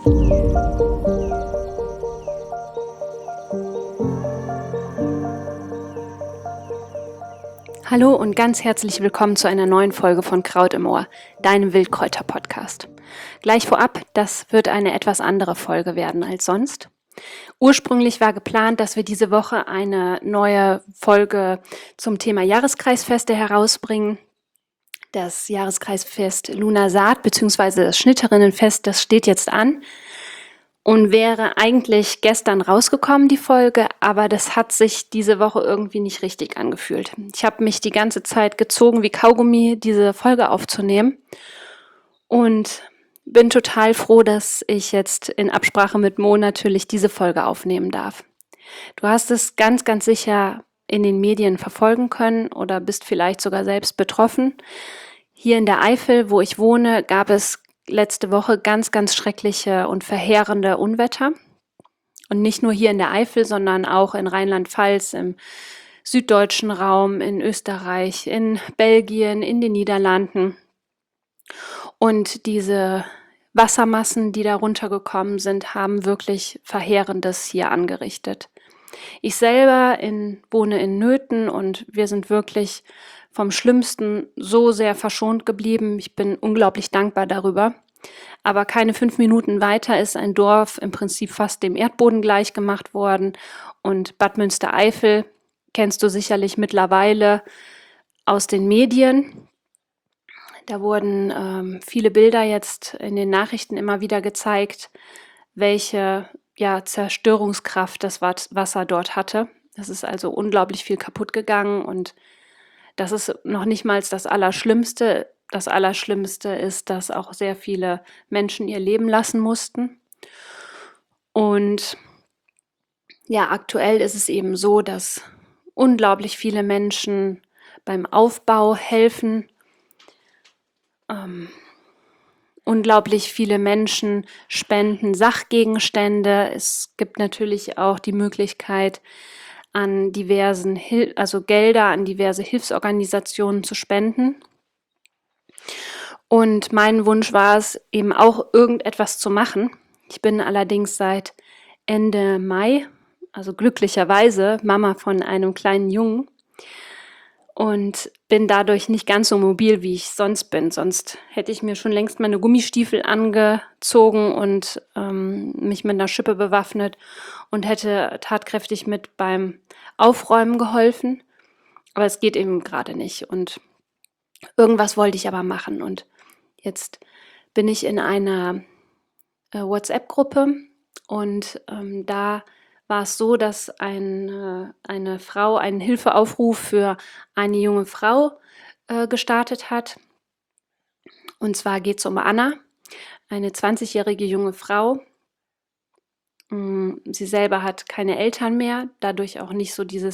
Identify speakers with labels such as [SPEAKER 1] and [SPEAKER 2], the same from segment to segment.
[SPEAKER 1] Hallo und ganz herzlich willkommen zu einer neuen Folge von Kraut im Ohr, deinem Wildkräuter-Podcast. Gleich vorab, das wird eine etwas andere Folge werden als sonst. Ursprünglich war geplant, dass wir diese Woche eine neue Folge zum Thema Jahreskreisfeste herausbringen. Das Jahreskreisfest Lunar-Saat bzw. das Schnitterinnenfest, das steht jetzt an und wäre eigentlich gestern rausgekommen, die Folge, aber das hat sich diese Woche irgendwie nicht richtig angefühlt. Ich habe mich die ganze Zeit gezogen wie Kaugummi, diese Folge aufzunehmen und bin total froh, dass ich jetzt in Absprache mit Mo natürlich diese Folge aufnehmen darf. Du hast es ganz, ganz sicher in den Medien verfolgen können oder bist vielleicht sogar selbst betroffen. Hier in der Eifel, wo ich wohne, gab es letzte Woche ganz, ganz schreckliche und verheerende Unwetter. Und nicht nur hier in der Eifel, sondern auch in Rheinland-Pfalz, im süddeutschen Raum, in Österreich, in Belgien, in den Niederlanden. Und diese Wassermassen, die da runtergekommen sind, haben wirklich Verheerendes hier angerichtet. Ich selber wohne in Nöthen und wir sind wirklich vom Schlimmsten so sehr verschont geblieben. Ich bin unglaublich dankbar darüber. Aber keine 5 Minuten weiter ist ein Dorf im Prinzip fast dem Erdboden gleich gemacht worden. Und Bad Münstereifel kennst du sicherlich mittlerweile aus den Medien. Da wurden viele Bilder jetzt in den Nachrichten immer wieder gezeigt, welche Zerstörungskraft das Wasser dort hatte. Es ist also unglaublich viel kaputt gegangen und das ist noch nicht mal das Allerschlimmste. Das Allerschlimmste ist, dass auch sehr viele Menschen ihr Leben lassen mussten. Und ja, aktuell ist es eben so, dass unglaublich viele Menschen beim Aufbau helfen. Unglaublich viele Menschen spenden Sachgegenstände. Es gibt natürlich auch die Möglichkeit, an Gelder an diverse Hilfsorganisationen zu spenden. Und mein Wunsch war es, eben auch irgendetwas zu machen. Ich bin allerdings seit Ende Mai, also glücklicherweise, Mama von einem kleinen Jungen und bin dadurch nicht ganz so mobil, wie ich sonst bin. Sonst hätte ich mir schon längst meine Gummistiefel angezogen und mich mit einer Schippe bewaffnet und hätte tatkräftig mit beim Aufräumen geholfen. Aber es geht eben gerade nicht. Und irgendwas wollte ich aber machen. Und jetzt bin ich in einer WhatsApp-Gruppe und da war es so, dass eine Frau einen Hilfeaufruf für eine junge Frau gestartet hat. Und zwar geht es um Anna, eine 20-jährige junge Frau. Sie selber hat keine Eltern mehr, dadurch auch nicht so dieses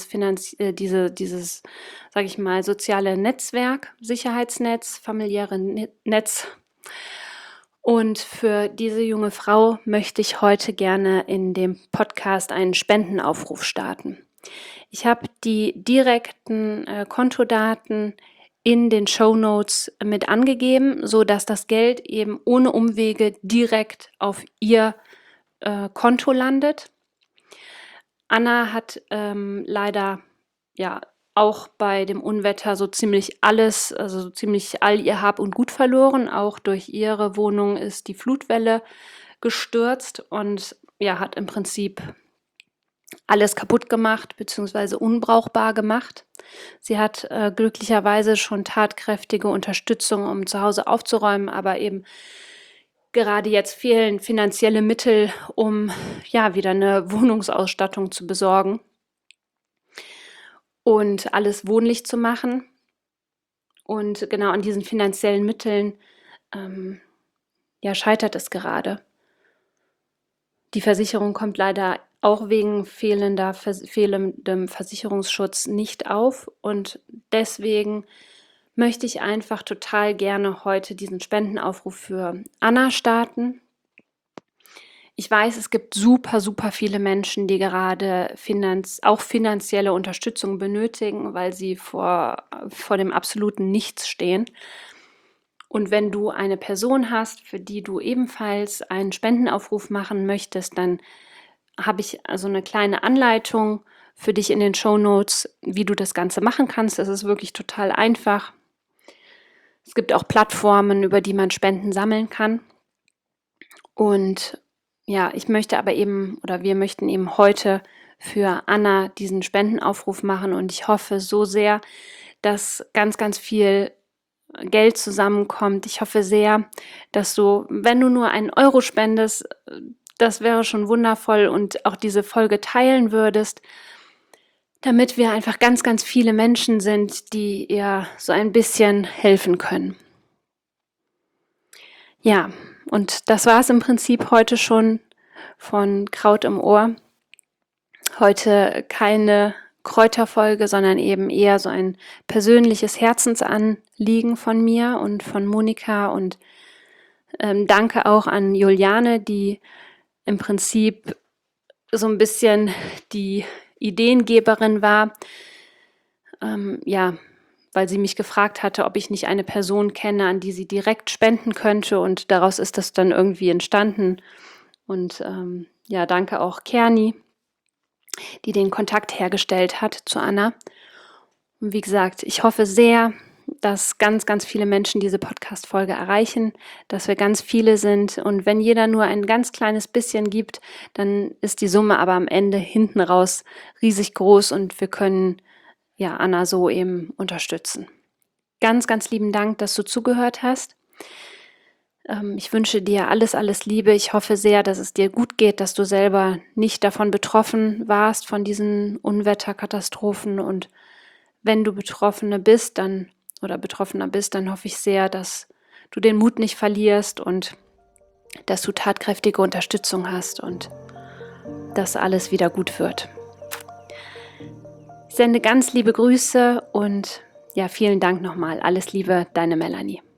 [SPEAKER 1] sage ich mal, soziale Netzwerk, Sicherheitsnetz, familiäre Netz. Und für diese junge Frau möchte ich heute gerne in dem Podcast einen Spendenaufruf starten. Ich habe die direkten Kontodaten in den Shownotes mit angegeben, sodass das Geld eben ohne Umwege direkt auf ihr Konto landet. Anna hat leider auch bei dem Unwetter so ziemlich alles, also so ziemlich all ihr Hab und Gut verloren. Auch durch ihre Wohnung ist die Flutwelle gestürzt und hat im Prinzip alles kaputt gemacht bzw. unbrauchbar gemacht. Sie hat glücklicherweise schon tatkräftige Unterstützung, um zu Hause aufzuräumen, aber eben gerade jetzt fehlen finanzielle Mittel, um wieder eine Wohnungsausstattung zu besorgen und alles wohnlich zu machen. Und genau an diesen finanziellen Mitteln scheitert es gerade. Die Versicherung kommt leider auch wegen fehlendem Versicherungsschutz nicht auf. Und deswegen möchte ich einfach total gerne heute diesen Spendenaufruf für Anna starten. Ich weiß, es gibt super, super viele Menschen, die gerade auch finanzielle Unterstützung benötigen, weil sie vor dem absoluten Nichts stehen. Und wenn du eine Person hast, für die du ebenfalls einen Spendenaufruf machen möchtest, dann habe ich also eine kleine Anleitung für dich in den Shownotes, wie du das Ganze machen kannst. Es ist wirklich total einfach. Es gibt auch Plattformen, über die man Spenden sammeln kann. Und ja, ich möchte aber eben, oder wir möchten eben heute für Anna diesen Spendenaufruf machen und ich hoffe so sehr, dass ganz, ganz viel Geld zusammenkommt. Ich hoffe sehr, dass du, wenn du nur 1 € spendest, das wäre schon wundervoll und auch diese Folge teilen würdest, damit wir einfach ganz, ganz viele Menschen sind, die ihr so ein bisschen helfen können. Ja, und das war es im Prinzip heute schon von Kraut im Ohr. Heute keine Kräuterfolge, sondern eben eher so ein persönliches Herzensanliegen von mir und von Monika und danke auch an Juliane, die im Prinzip so ein bisschen die Ideengeberin war, ja, weil sie mich gefragt hatte, ob ich nicht eine Person kenne, an die sie direkt spenden könnte und daraus ist das dann irgendwie entstanden. Und ja, danke auch Kerni, die den Kontakt hergestellt hat zu Anna. Und wie gesagt, ich hoffe sehr, dass ganz, ganz viele Menschen diese Podcast-Folge erreichen, dass wir ganz viele sind. Und wenn jeder nur ein ganz kleines bisschen gibt, dann ist die Summe aber am Ende hinten raus riesig groß und wir können ja Anna so eben unterstützen. Ganz, ganz lieben Dank, dass du zugehört hast. Ich wünsche dir alles, alles Liebe. Ich hoffe sehr, dass es dir gut geht, dass du selber nicht davon betroffen warst, von diesen Unwetterkatastrophen. Und wenn du Betroffener bist, dann hoffe ich sehr, dass du den Mut nicht verlierst und dass du tatkräftige Unterstützung hast und dass alles wieder gut wird. Ich sende ganz liebe Grüße und ja, vielen Dank nochmal. Alles Liebe, deine Melanie.